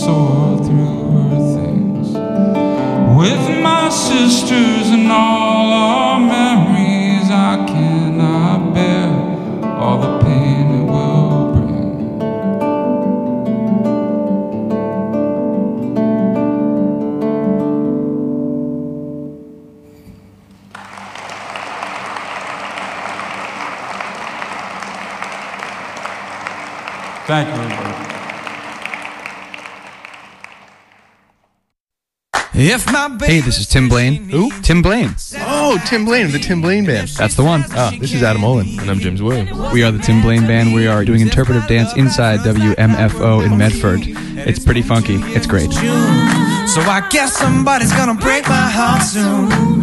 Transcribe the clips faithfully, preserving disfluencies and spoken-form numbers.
sort through her things with my sisters and all our memories. I cannot bear all the pain it will bring. Thank you, everybody. If my Hey, this is Tim Blaine. Who? Tim Blaine. Oh, Tim Blaine of the Tim Blaine Band. That's the one. Ah, this is Adam Olin. And I'm James Williams. We are the Tim Blaine Band. We are doing interpretive dance inside W M F O in Medford. It's pretty funky. It's great. So I guess somebody's gonna break my heart soon.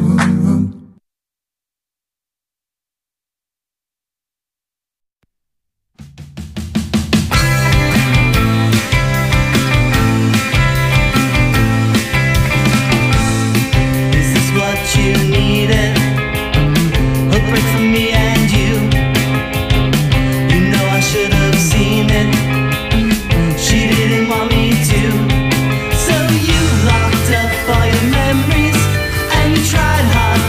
Try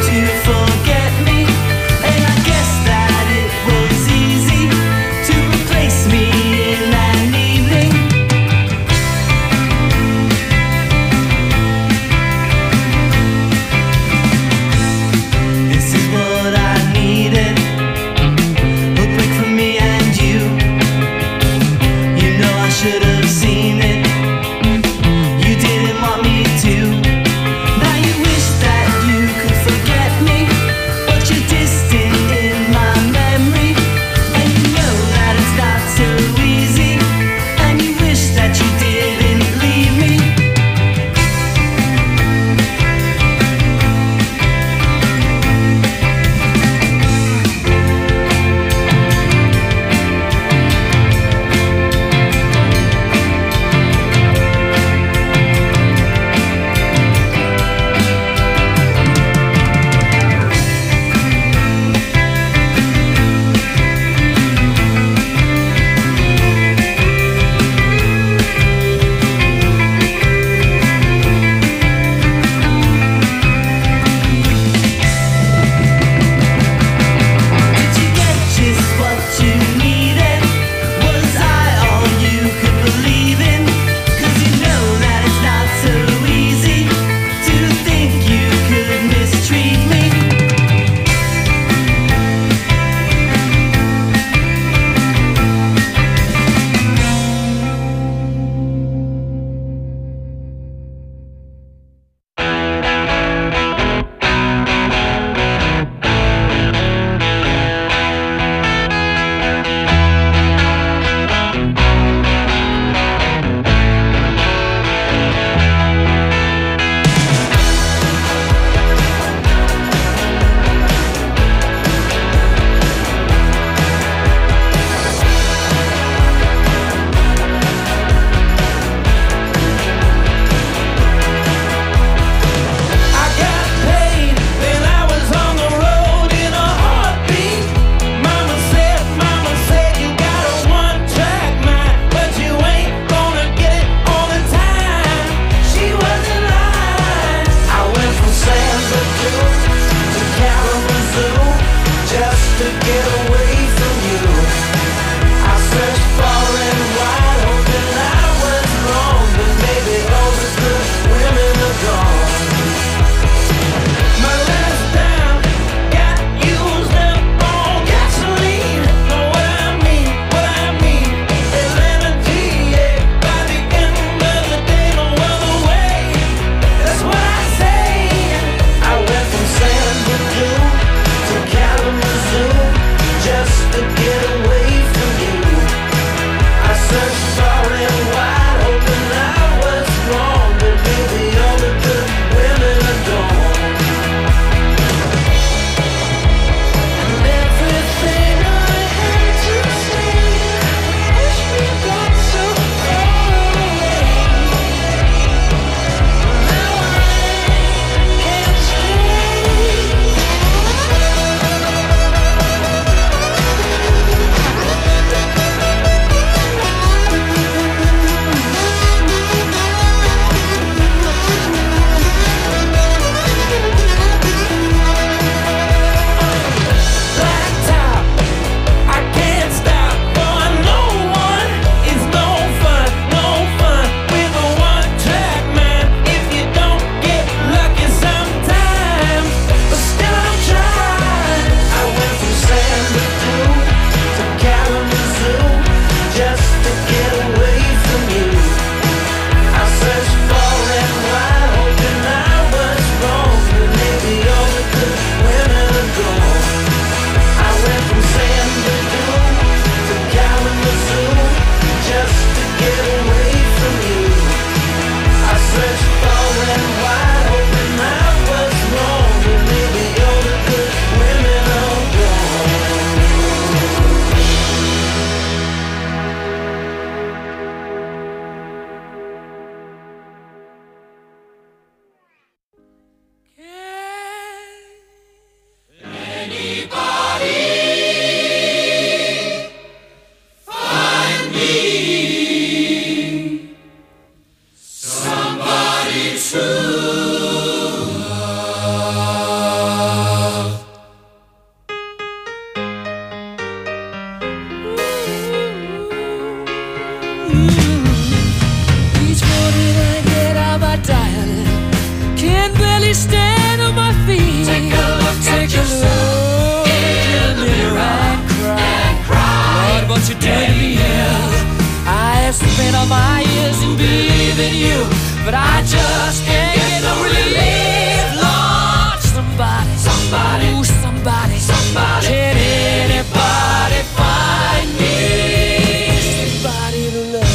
spent all my years in believing you, but I just can't get no relief. Lord, somebody, somebody, ooh, somebody, somebody, can anybody find me somebody to love?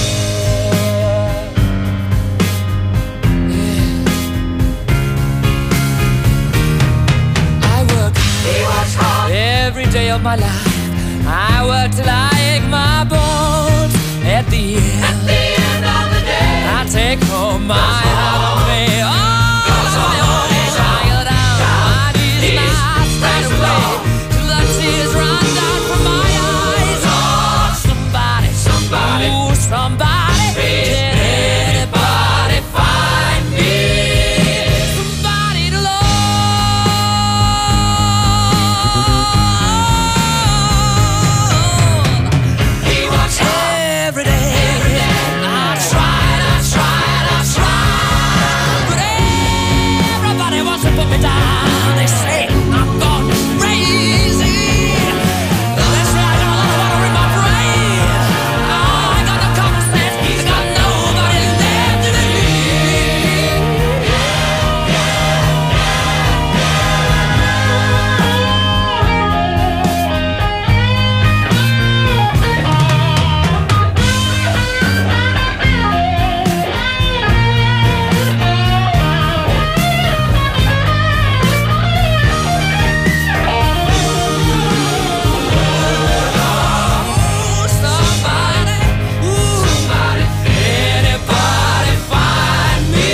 Yeah. I work hard every day of my life. I work till I ache my bones. At the end, At the end of the day, I take home my half pay. Oh, my own child out. My knees not straight away till the tears run down from my eyes. Oh, somebody, somebody, ooh, somebody, can anybody find me somebody to love? He works hard every day. Every day. I tried, I tried, I tried, but everybody wants to put me down. They say I'm gone crazy. They say I got a lot of water in my brain. Oh, I got no common sense. I got nobody left to believe. Ooh, somebody, ooh, somebody, anybody find me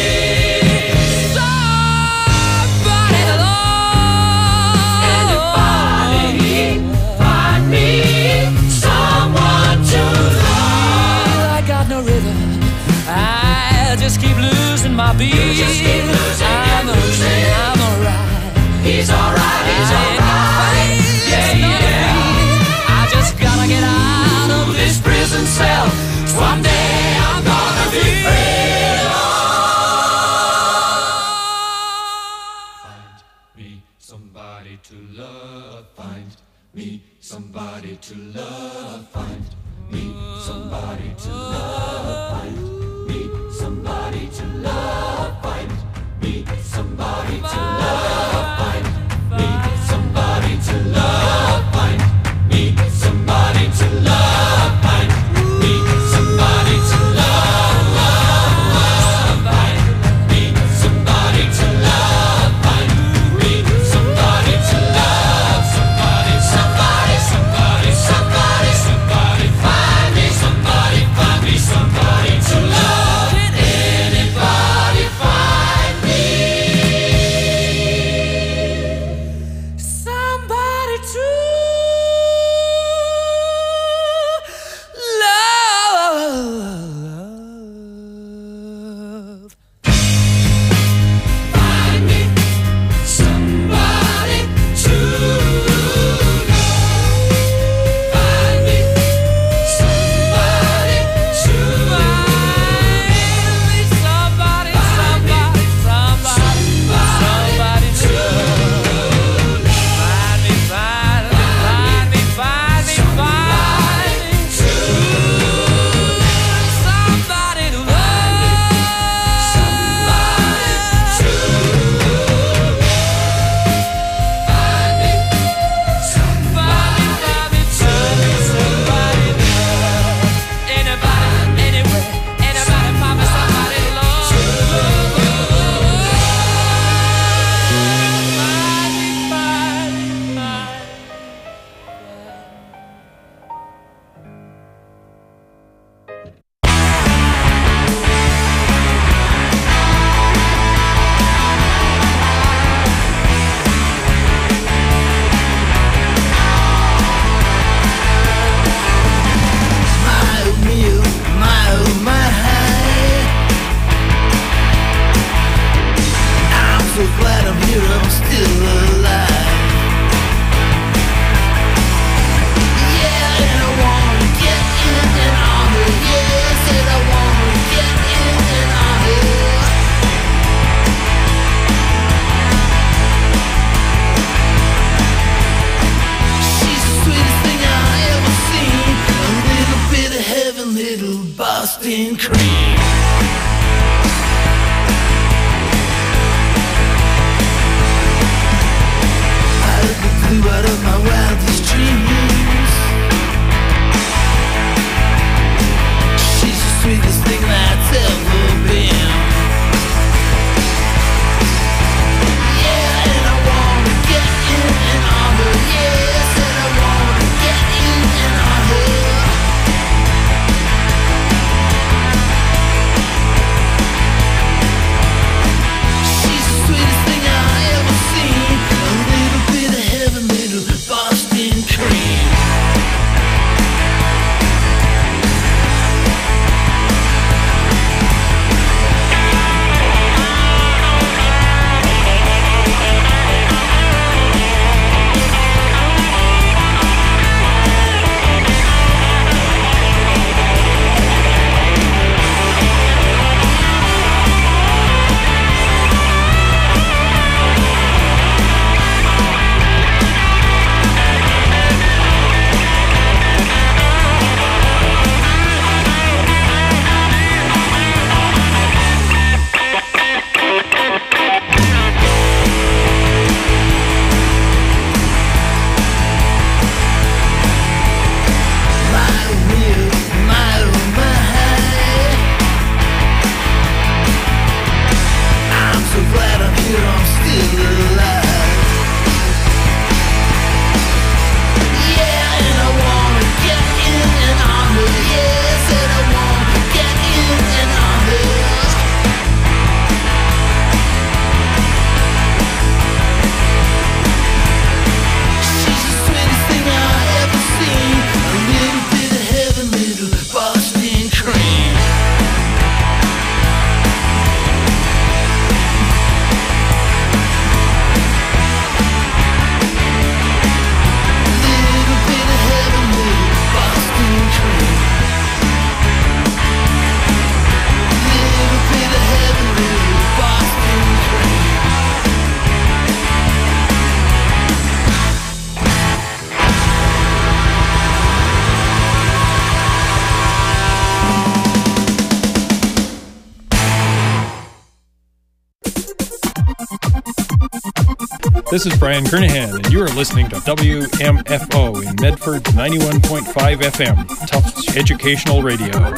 somebody to love? Anybody find me someone to love? I got no rhythm. I just keep losing my beat. You just keep losing, I'm losing. I'm alright. He's alright. He's alright. Yeah, yeah. I just gotta get out of this prison cell. Someday I'm gonna be free. Find me somebody to love. Find me somebody to love. Find me somebody to love. Find me somebody to love. Find me somebody to love. Find me somebody to love. Find me somebody to love. Find me somebody This is Brian Kernahan, and you are listening to W M F O in Medford ninety-one point five F M, Tufts Educational Radio.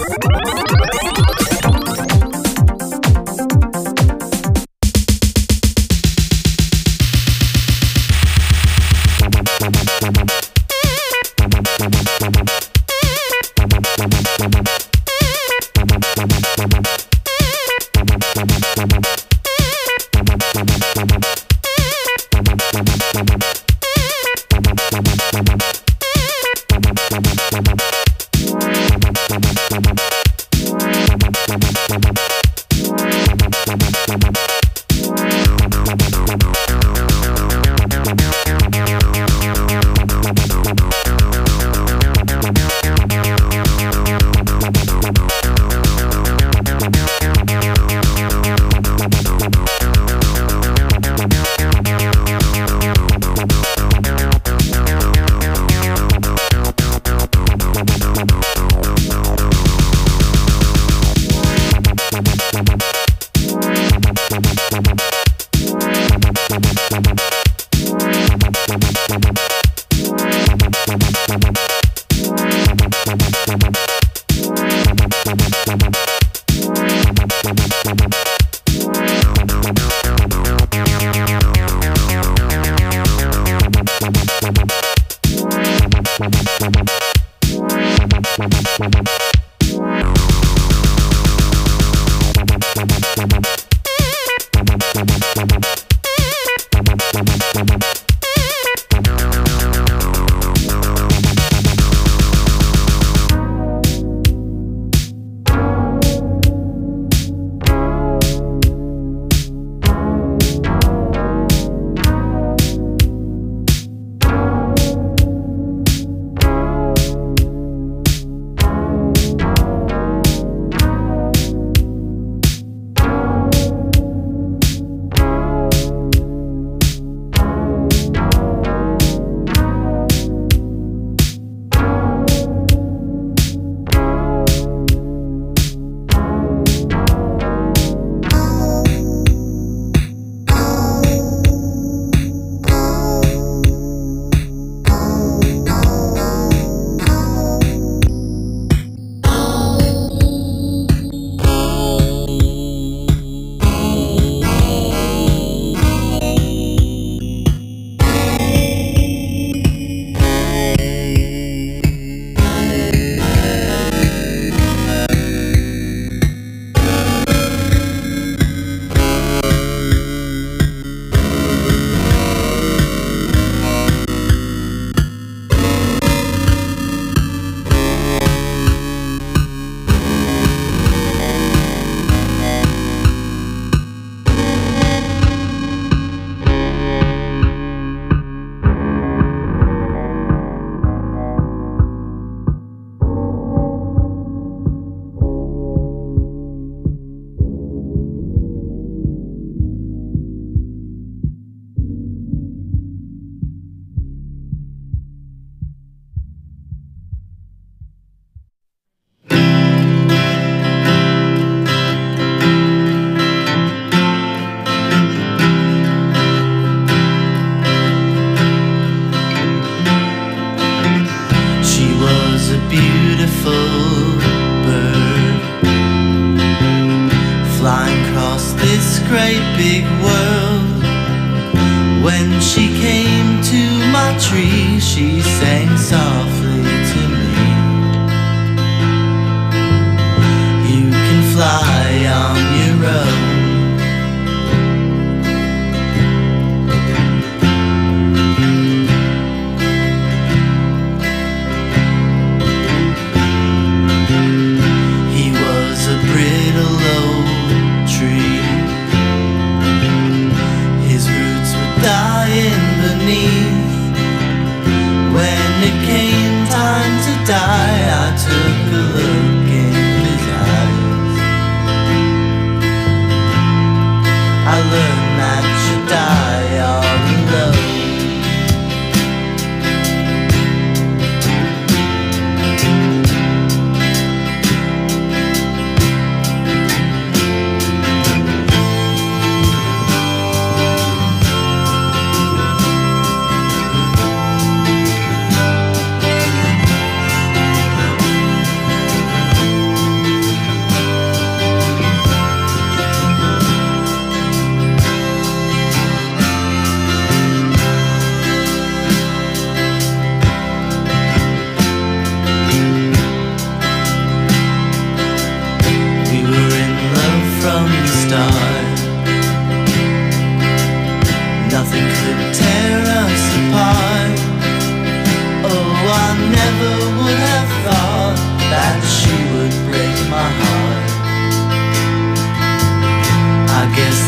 Die, I took a look in his eyes.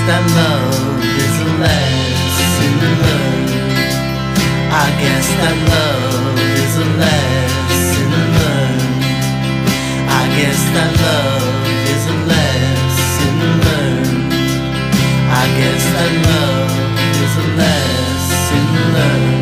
that love is a lesson learned. I guess that love is a lesson learned. I guess that love is a lesson learned. I guess that love is a lesson learned.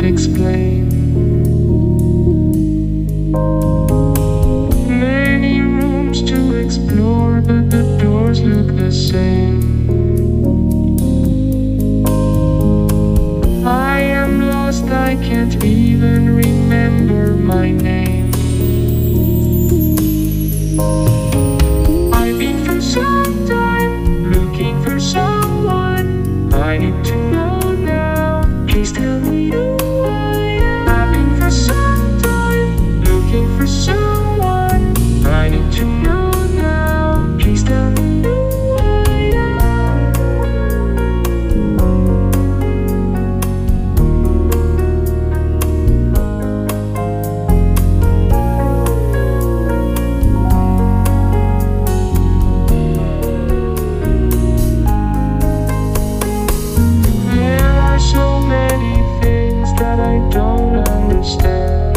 explain. Many rooms to explore, but the doors look the same. I am lost, I can't even remember my name. I've been for some time looking for someone I need to know now. Please tell me who I am. I've been for some time looking for someone I need to know now. Please tell me who I am. There are so many things that I don't understand.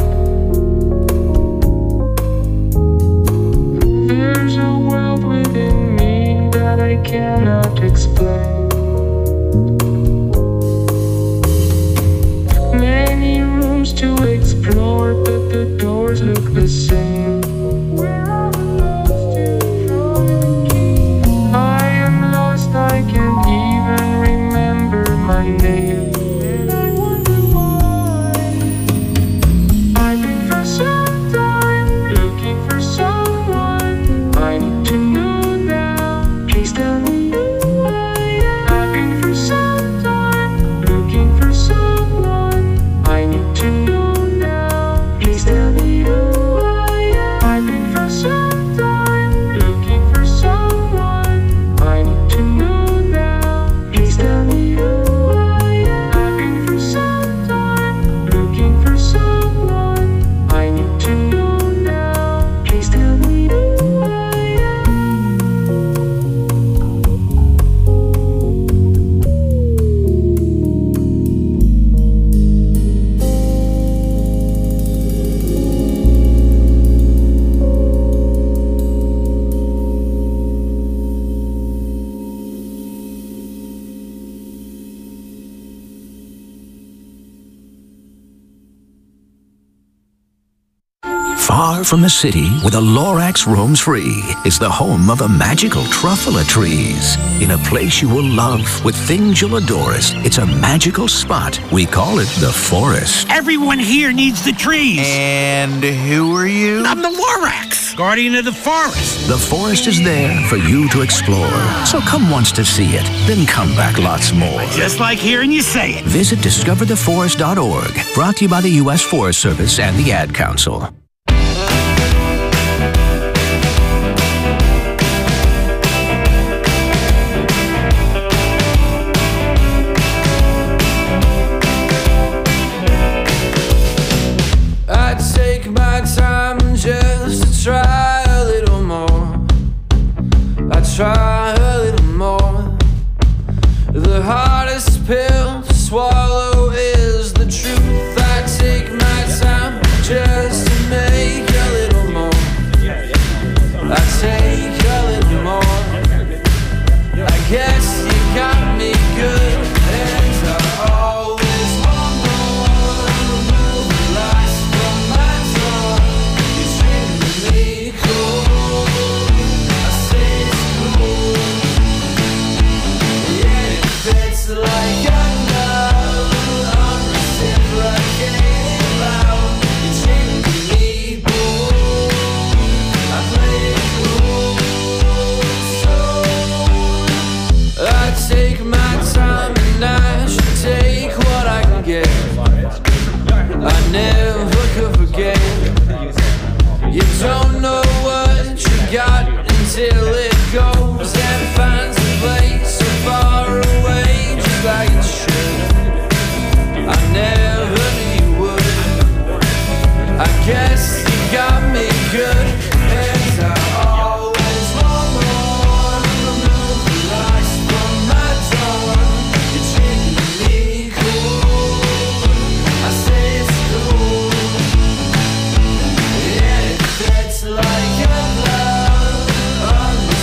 There's a world within me that I cannot explain. Many rooms to explore, but the doors look the same. Where are the lost children? I am lost, I can't even remember my name. And I wonder why. I've been for some time looking for someone I need to know now. Please tell me who I am. I've been for some time looking for someone I need to know now. Please tell me who I am. I've been for some time looking for someone I need to know now. Please tell me who I am. I've been for some time looking for someone I need to know now. Please tell me who I am. Far from the city, where the Lorax roams free, is the home of the magical truffula trees. In a place you will love, with things you'll adore it. It's a magical spot. We call it the forest. Everyone here needs the trees. And who are you? I'm the Lorax, guardian of the forest. The forest is there for you to explore. So come once to see it, then come back lots more. Just like hearing you say it. Visit discover the forest dot org. Brought to you by the U S Forest Service and the Ad Council. I take my time just to try a little more. I try a little more. The hardest pill to swallow is the truth. I take my time just to make a little more. I take a little more. I guess you got me good, and I always want more. Remove the lights from my door. You're treating me cool. I say it's cool. Yeah, it fits like a glove. I'm reciprocating loud. You're treating me cool. I play it cool. So I take my time and I should take what I can get. I never could forget. You don't know what you got until it goes and finds a place so far away, just like it should. I never knew you would. I guess you got me good, and I always want more. Remove the lights from my door. You're treating me cool. I say it's cool. Yeah, it fits like a glove.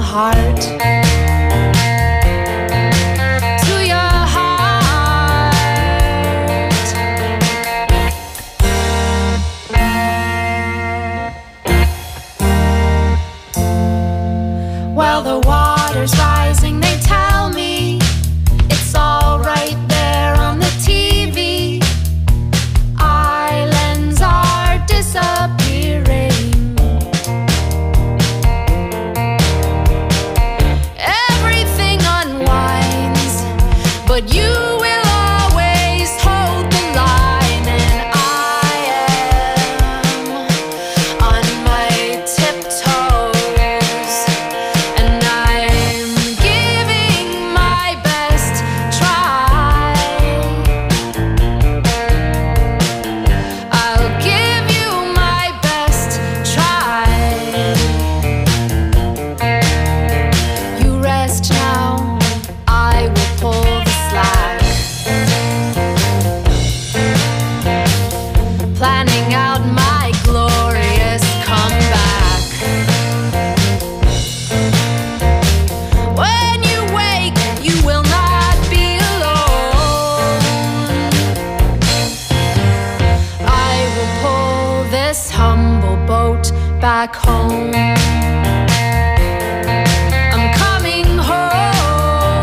heart. To your heart. While the water's rising, they tell me it's all right there on the T V. Islands are disappearing. Everything unwinds, but you will always hold the line. And I am on my tiptoes, and I'm giving my best try. I'll give you my best try. You rest now, I will pull the slack. Planning out my glorious comeback. When you wake, you will not be alone. I will pull this humble boat back home. I'm coming home.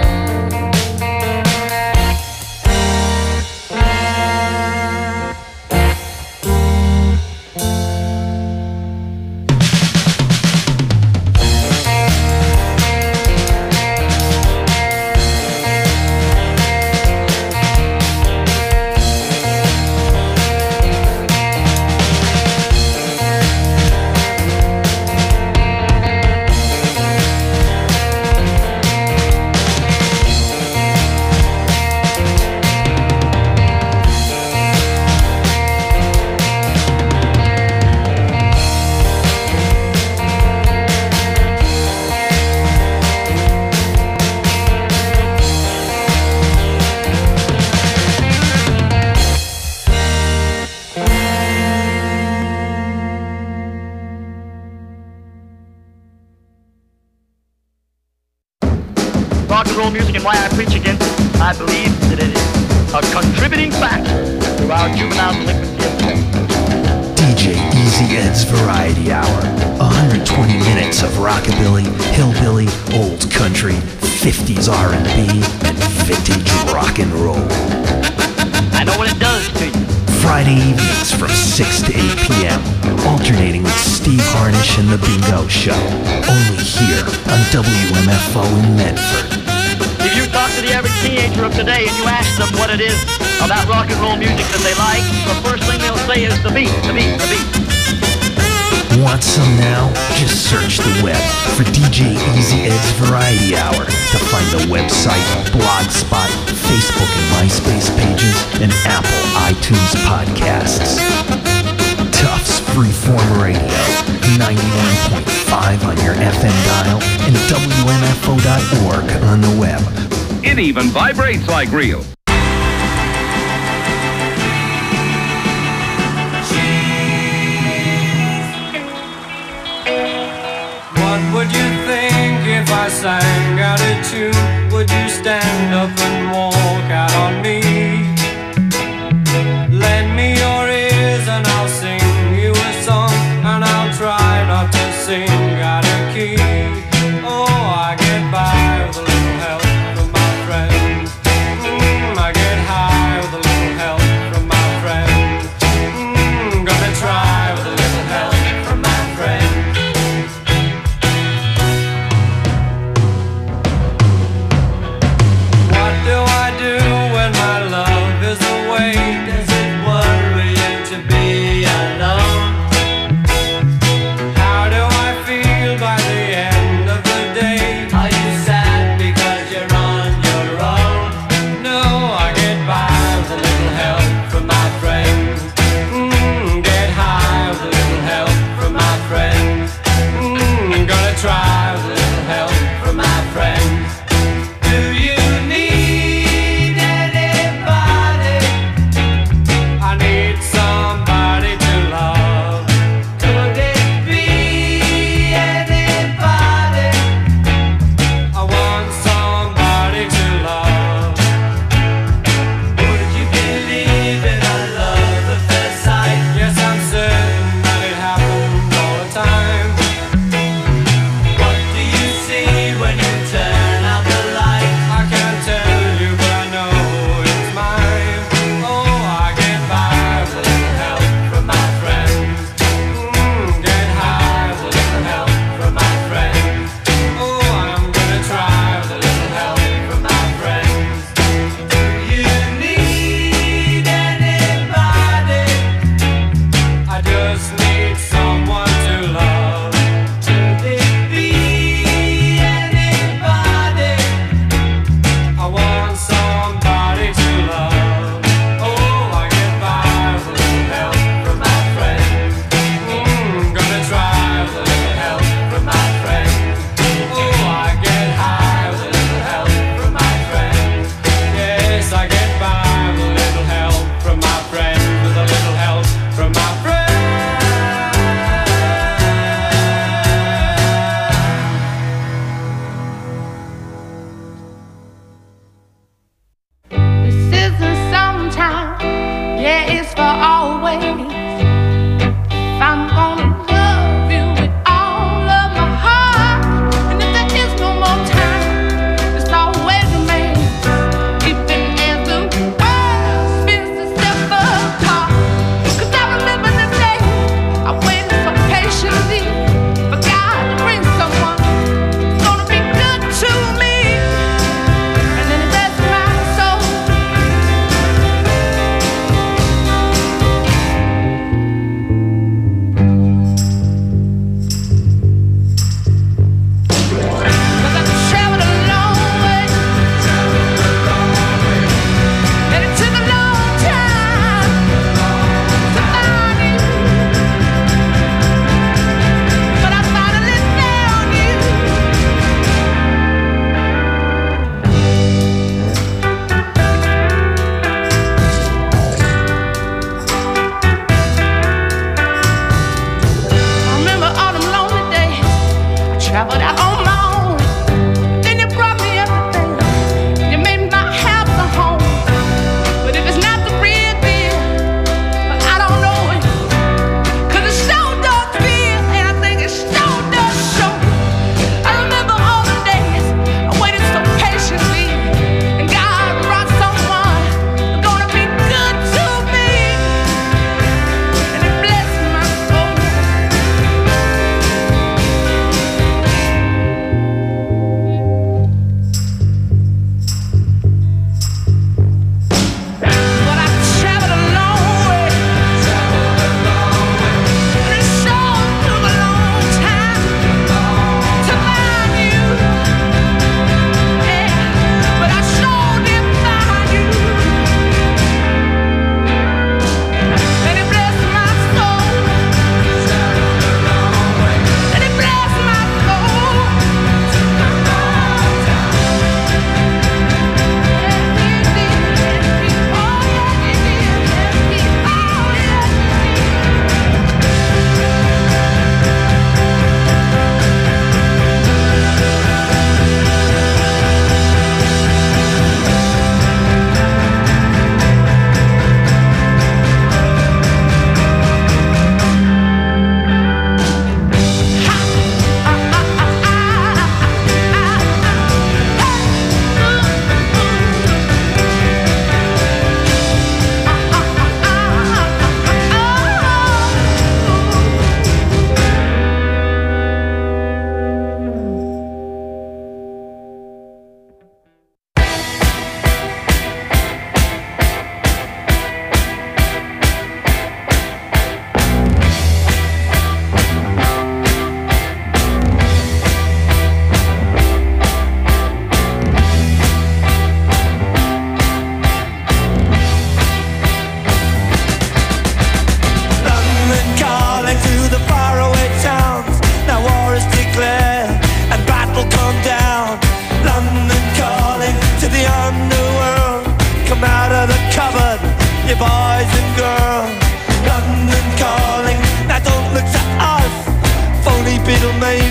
Rock and roll music and why I preach against it, I believe that it is a contributing factor to our juvenile delinquency of today. D J Easy Ed's Variety Hour. one hundred twenty minutes of rockabilly, hillbilly, old country, fifties R and B, and vintage rock and roll. I know what it does to you. Friday evenings from six to eight p.m. Alternating with Steve Harnish and The Bingo Show. Only here on W M F O in Medford. If you talk to the average teenager of today and you ask them what it is about rock and roll music that they like, the first thing they'll say is the beat, the beat, the beat. Want some now? Just search the web for D J Easy Ed's Variety Hour to find the website, Blogspot, Facebook and MySpace pages, and Apple iTunes podcasts. Tufts Freeform Radio, ninety-one point five on your F M dial, and W M F O dot org on the web. It even vibrates like real. What would you think if I sang out a tune? Would you stand up and walk out on me? Lend me your ears and I'll sing you a song, and I'll try not to sing out of key. Oh, I get by with a little help from my friends. Mm, I get high with a little help from my friends. Mm, gonna try with a little help from my friends. What do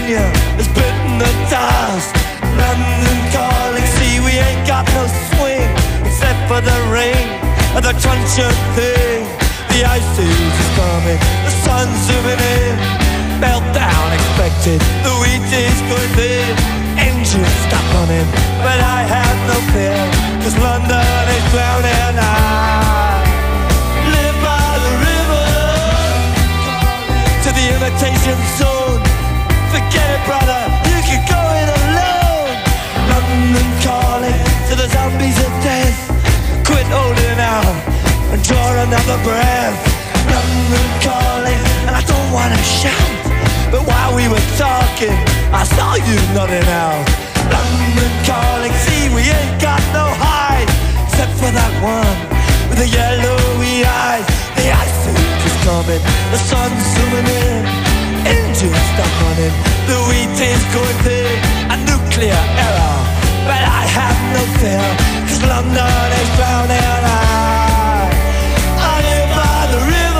Pennsylvania is bitten the dust. London calling, see we ain't got no swing except for the rain and the truncheon thing. The ice age is coming, the sun's zooming in. Meltdown expected, the wheat is going thin. Engines stop running, but I have no fear, cause London is drowning. I live by the river to the imitation zone. Forget it, brother, you can go it alone. London calling to the zombies of death. Quit holding out and draw another breath. London calling, and I don't wanna shout, but while we were talking, I saw you nodding out. London calling, see we ain't got no hide, except for that one with the yellowy eyes. The ice age is coming, the sun's zooming in. Engines stop running, the wheat is going thin. A nuclear error, but I have no fear, cause London is drowning. I, I live by the river.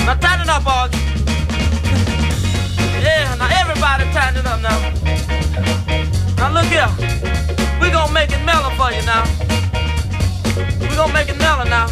Now tighten it up, all. Yeah, now everybody tighten it up now. Now look here. We gonna make it mellow for you now. We gonna make it mellow now.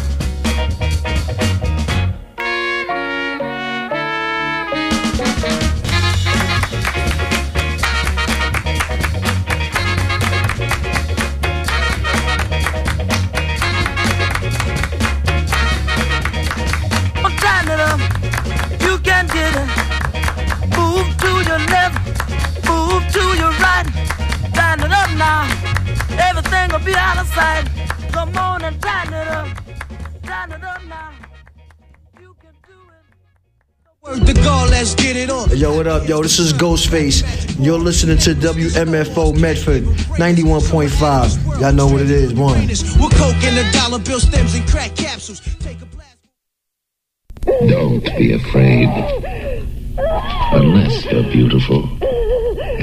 You can get it. Move to your left, move to your right. Tighten it up now. Everything will be out of sight. Come on and tighten it up. Tighten it up now. You can do it. Word to God, let's get it on. Yo, what up, yo? This is Ghostface. You're listening to W M F O Medford ninety-one point five. Y'all know what it is. One. With coke and the dollar bill stems and crack capsules. Take a blast. Don't be afraid. Unless you're beautiful.